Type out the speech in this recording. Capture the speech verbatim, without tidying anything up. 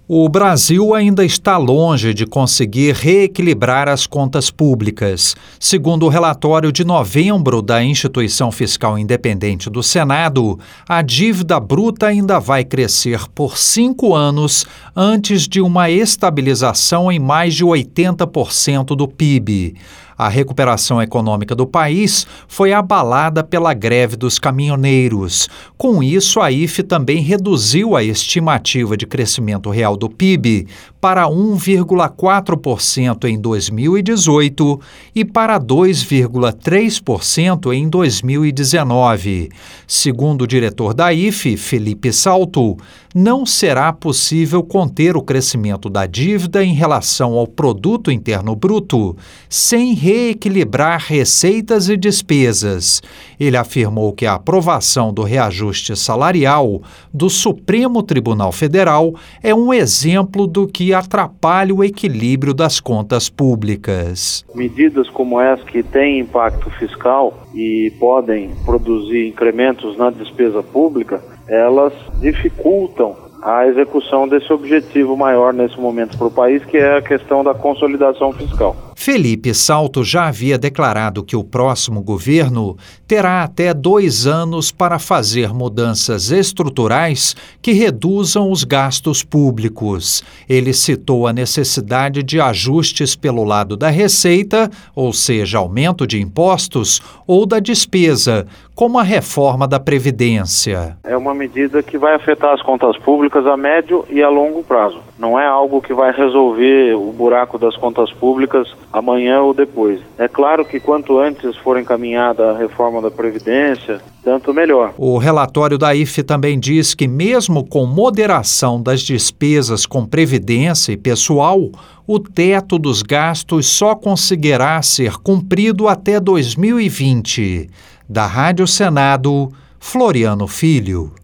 O Brasil ainda está longe de conseguir reequilibrar as contas públicas. Segundo o relatório de novembro da Instituição Fiscal Independente do Senado, a dívida bruta ainda vai crescer por cinco anos antes de uma estabilização em mais de oitenta por cento do P I B. A recuperação econômica do país foi abalada pela greve dos caminhoneiros. Com isso, a I F também reduziu a estimativa de crescimento real do P I B para um vírgula quatro por cento em dois mil e dezoito e para dois vírgula três por cento em dois mil e dezenove. Segundo o diretor da I F, Felipe Salto, não será possível conter o crescimento da dívida em relação ao Produto Interno Bruto sem reequilibrar receitas e despesas. Ele afirmou que a aprovação do reajuste salarial do Supremo Tribunal Federal é um exemplo do que atrapalha o equilíbrio das contas públicas. Medidas como essa que têm impacto fiscal e podem produzir incrementos na despesa pública, elas dificultam a execução desse objetivo maior nesse momento para o país, que é a questão da consolidação fiscal. Felipe Salto já havia declarado que o próximo governo terá até dois anos para fazer mudanças estruturais que reduzam os gastos públicos. Ele citou a necessidade de ajustes pelo lado da receita, ou seja, aumento de impostos, ou da despesa, como a reforma da Previdência. É uma medida que vai afetar as contas públicas a médio e a longo prazo. Não é algo que vai resolver o buraco das contas públicas amanhã ou depois. É claro que quanto antes for encaminhada a reforma da Previdência, tanto melhor. O relatório da I F também diz que mesmo com moderação das despesas com Previdência e pessoal, o teto dos gastos só conseguirá ser cumprido até dois mil e vinte. Da Rádio Senado, Floriano Filho.